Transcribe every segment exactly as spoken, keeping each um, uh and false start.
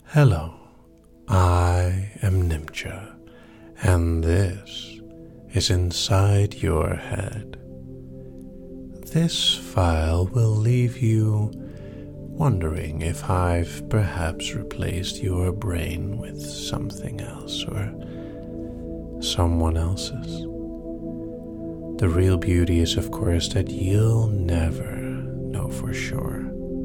Hello, I am Nimcha, and this is Inside Your Head. This file will leave you wondering if I've perhaps replaced your brain with something else or someone else's. The real beauty is, of course, that you'll never know for sure.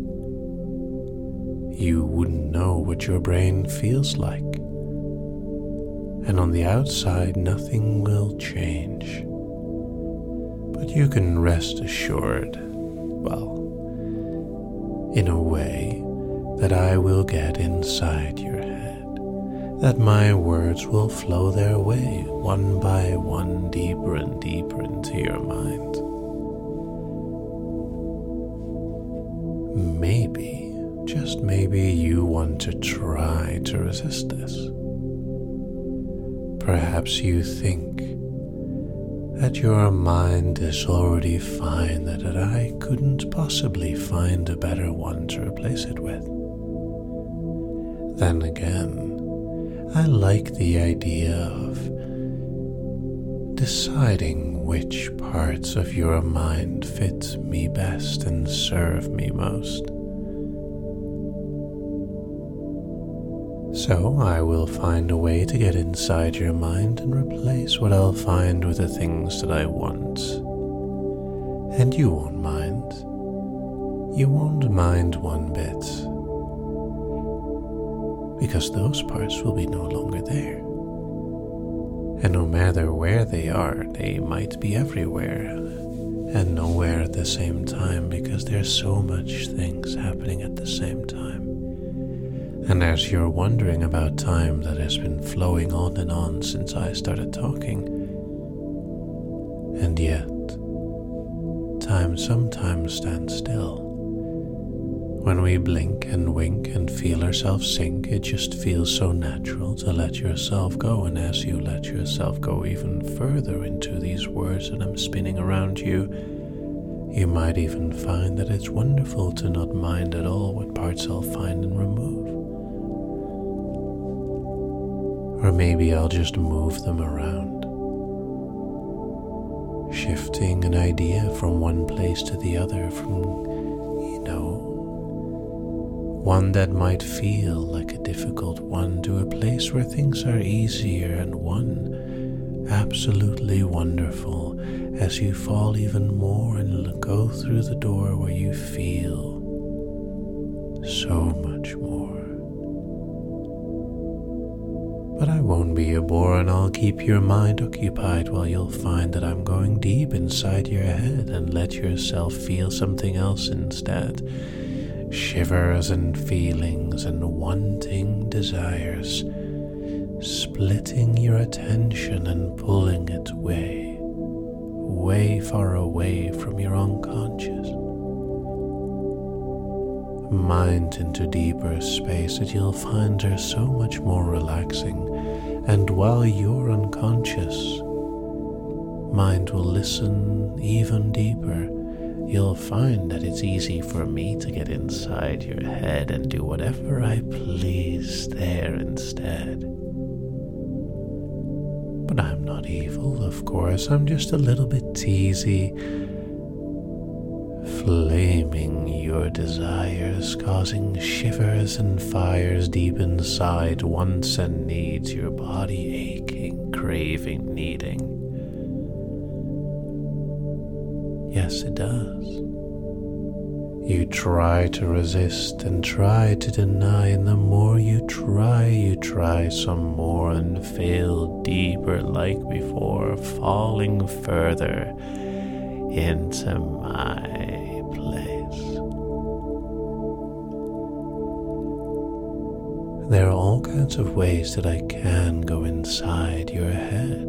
You wouldn't know what your brain feels like. And on the outside, nothing will change. But you can rest assured, well, in a way, that I will get inside your head, that my words will flow their way, one by one, deeper and deeper into your mind. Maybe, just maybe, you want to try to resist this. Perhaps you think that your mind is already fine, that I couldn't possibly find a better one to replace it with. Then again, I like the idea of deciding which parts of your mind fit me best and serve me most. So I will find a way to get inside your mind and replace what I'll find with the things that I want. And you won't mind. You won't mind one bit. Because those parts will be no longer there. And no matter where they are, they might be everywhere and nowhere at the same time, because there's so much things happening at the same time. And as you're wondering about time that has been flowing on and on since I started talking, and yet time sometimes stands still. When we blink and wink and feel ourselves sink, it just feels so natural to let yourself go. And as you let yourself go even further into these words that I'm spinning around you, you might even find that it's wonderful to not mind at all what parts I'll find and remove. Or maybe I'll just move them around, shifting an idea from one place to the other, from, you know, one that might feel like a difficult one to a place where things are easier, and one absolutely wonderful as you fall even more and go through the door where you feel so much more. But I won't be a bore, and I'll keep your mind occupied while you'll find that I'm going deep inside your head, and let yourself feel something else instead. Shivers and feelings and wanting desires, splitting your attention and pulling it way, way far away from your unconscious mind into deeper space that you'll find are so much more relaxing. And while you're unconscious, mind will listen even deeper. You'll find that it's easy for me to get inside your head and do whatever I please there instead. But I'm not evil, of course. I'm just a little bit teasy, flaming your desires, causing shivers and fires deep inside, wants and needs, your body aching, craving, needing. Yes, it does. You try to resist and try to deny, and the more you try, you try some more and fail deeper like before, falling further into my place. There are all kinds of ways that I can go inside your head.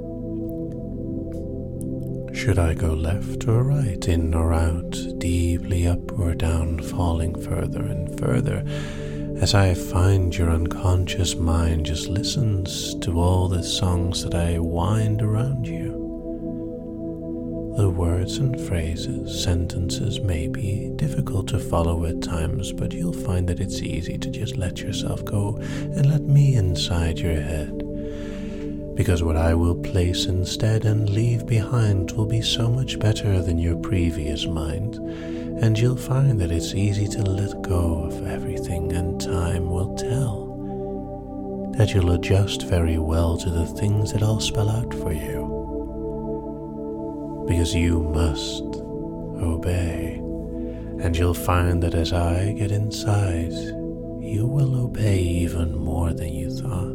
Should I go left or right, in or out, deeply up or down, falling further and further, as I find your unconscious mind just listens to all the songs that I wind around you? the words and phrases, sentences may be difficult to follow at times, but you'll find that it's easy to just let yourself go and let me inside your head. Because what I will place instead and leave behind will be so much better than your previous mind, and you'll find that it's easy to let go of everything, and time will tell that you'll adjust very well to the things that I'll spell out for you. Because you must obey, and you'll find that as I get inside, you will obey even more than you thought.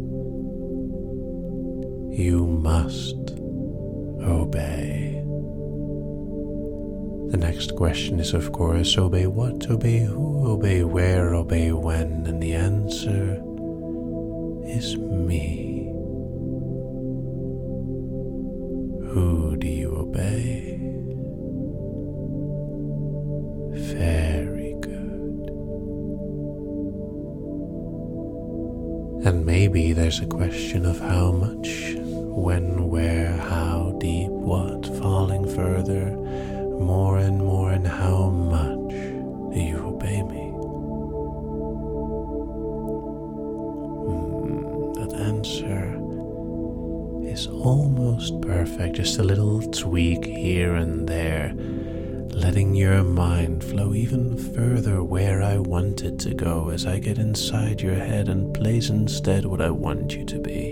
You must obey. The next question is, of course, obey what, obey who, obey where, obey when, and the answer is me. Who do you obey? Very good. And maybe there's a question of how much, when, where, how, deep, what, falling further, more and more, and how much do you obey me? Hmm, that answer is almost perfect, just a little tweak here and there, letting your mind flow even further where I want it to go as I get inside your head and place instead what I want you to be.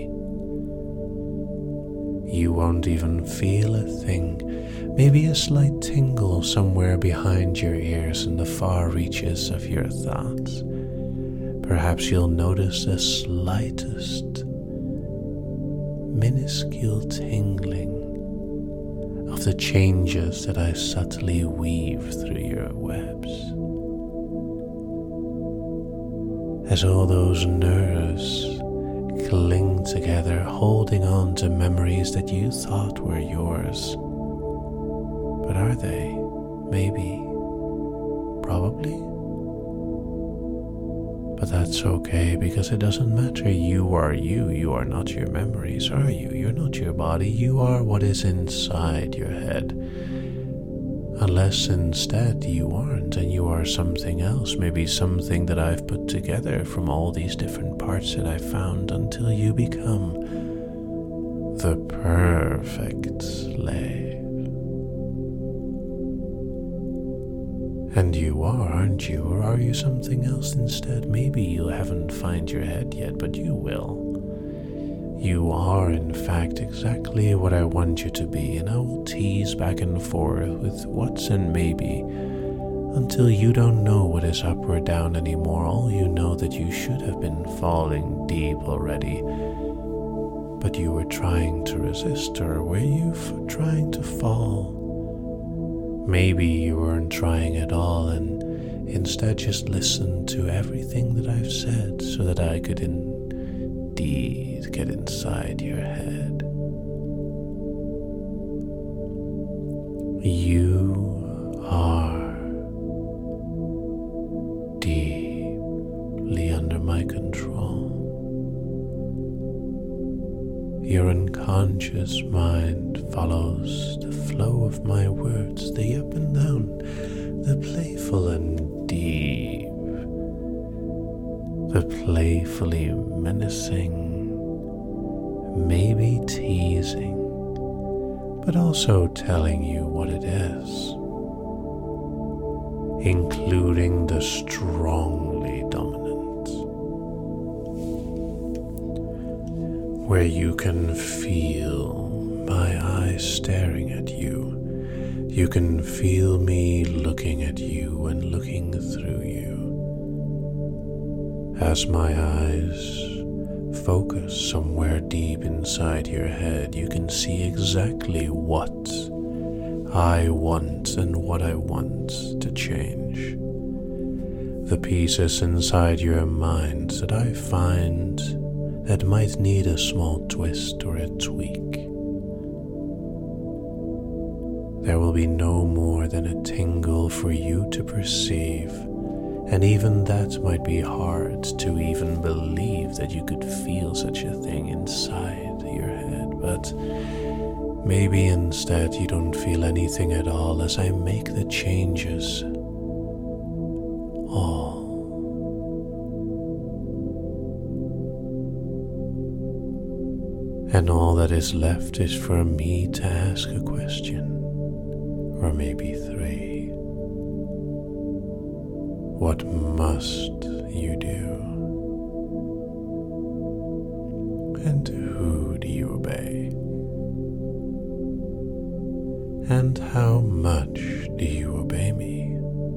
You won't even feel a thing, maybe a slight tingle somewhere behind your ears in the far reaches of your thoughts. Perhaps you'll notice the slightest, minuscule tingling of the changes that I subtly weave through your webs. As all those nerves cling together, holding on to memories that you thought were yours. But are they? Maybe. Probably. But that's okay, because it doesn't matter. You are you. You are not your memories, are you? You're not your body. You are what is inside your head. Unless instead you aren't, and you are something else, maybe something that I've put together from all these different parts that I found until you become the perfect slave. And you are, aren't you? Or are you something else instead? Maybe you haven't found your head yet, but you will. You are, in fact, exactly what I want you to be, and I will tease back and forth with what's and maybe until you don't know what is up or down anymore. All you know that you should have been falling deep already, but you were trying to resist, or were you f- trying to fall? Maybe you weren't trying at all, and instead just listened to everything that I've said so that I could indeed get inside your head. You are deeply under my control. Your unconscious mind follows the flow of my words, the up and down, the playful and deep, the playfully menacing, maybe teasing, but also telling you what it is, including the strongly dominant, where you can feel my eyes staring at you. You can feel me looking at you and looking through you. As my eyes focus somewhere deep inside your head, you can see exactly what I want and what I want to change. The pieces inside your mind that I find that might need a small twist or a tweak. There will be no more than a tingle for you to perceive, and even that might be hard to even believe that you could feel such a thing inside your head, but Maybe instead you don't feel anything at all as I make the changes. All. And all that is left is for me to ask a question, or maybe three. What must you do? And who do you obey? And how much do you obey me?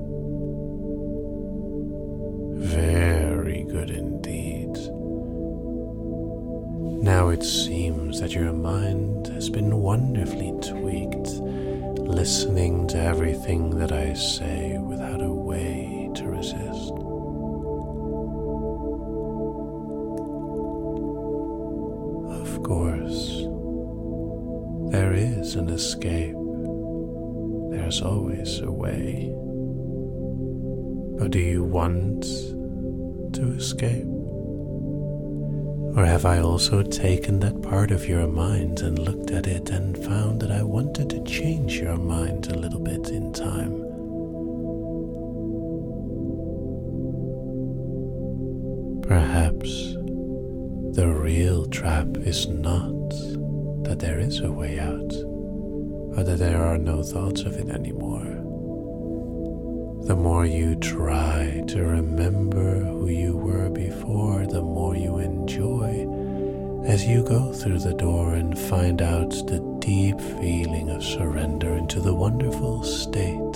Very good indeed. Now it seems that your mind has been wonderfully tweaked, listening to everything that I say without a way to resist. Of course, there is an escape. There's always a way. But do you want to escape? Or have I also taken that part of your mind and looked at it and found that I wanted to change your mind a little bit in time? Perhaps the real trap is not that there is a way out, or that there are no thoughts of it anymore. The more you try to remember who you were before, the more you enjoy as you go through the door and find out the deep feeling of surrender into the wonderful state,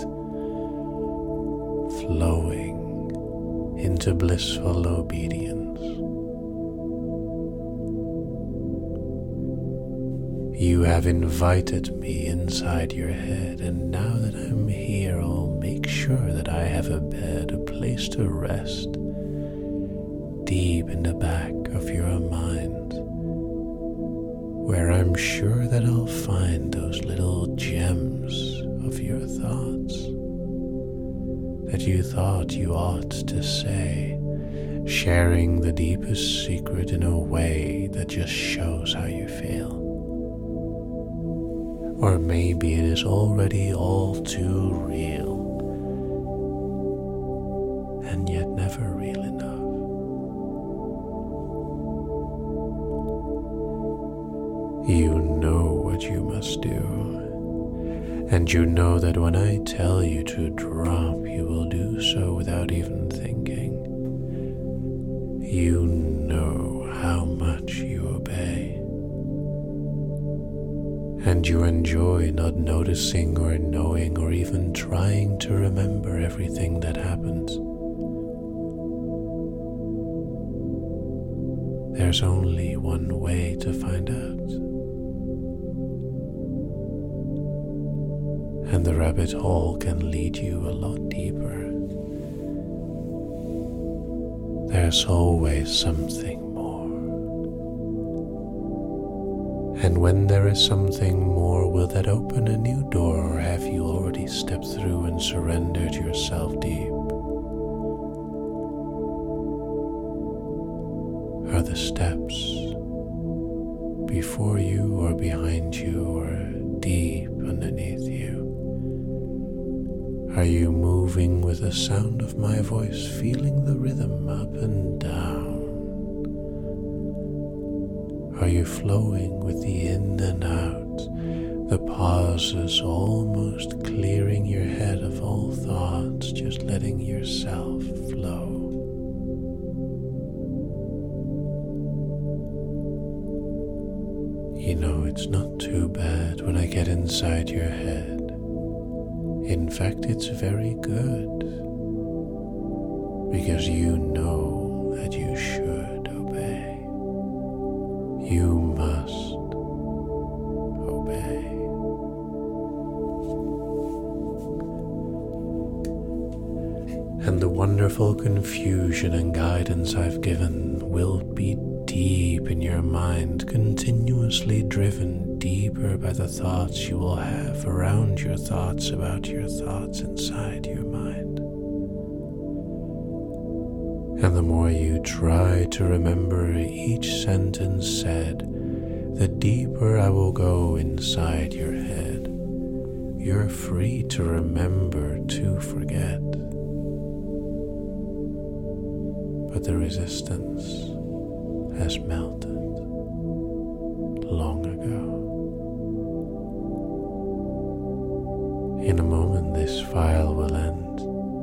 flowing into blissful obedience. You have invited me inside your head, and now that I'm here, I'll make sure that I have a bed, a place to rest, deep in the back of your mind, where I'm sure that I'll find those little gems of your thoughts that you thought you ought to say, sharing the deepest secret in a way that just shows how you feel. Or maybe it is already all too real, and yet never real enough. You know what you must do, and you know that when I tell you to drop, you will do so without even thinking. You know how much you obey. And you enjoy not noticing or knowing or even trying to remember everything that happens. There's only one way to find out. And the rabbit hole can lead you a lot deeper. There's always something. And when there is something more, will that open a new door, or have you already stepped through and surrendered yourself deep? Are the steps before you or behind you or deep underneath you? Are you moving with the sound of my voice, feeling the rhythm up and down? Are you flowing with the in and out, the pauses almost clearing your head of all thoughts, just letting yourself flow? You know, it's not too bad when I get inside your head. In fact, it's very good, because you know that you should obey. You must obey. And the wonderful confusion and guidance I've given will be deep in your mind, continuously driven deeper by the thoughts you will have around your thoughts about your thoughts inside your mind. And the more you try to remember each sentence said, the deeper I will go inside your head. You're free to remember to forget. But the resistance has melted long ago. In a moment this file will end,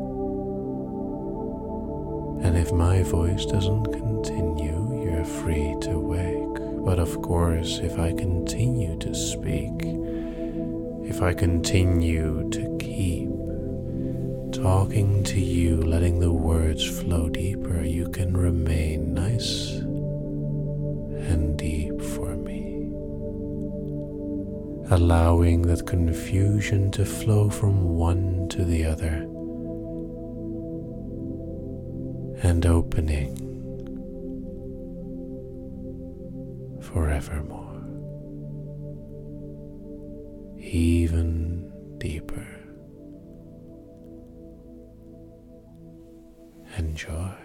and if my voice doesn't continue, you're free to wake. But of course, if I continue to speak, if I continue to keep talking to you, letting the words flow deeper, you can remain nice and deep for me, allowing that confusion to flow from one to the other, and opening forevermore, even deeper. Enjoy.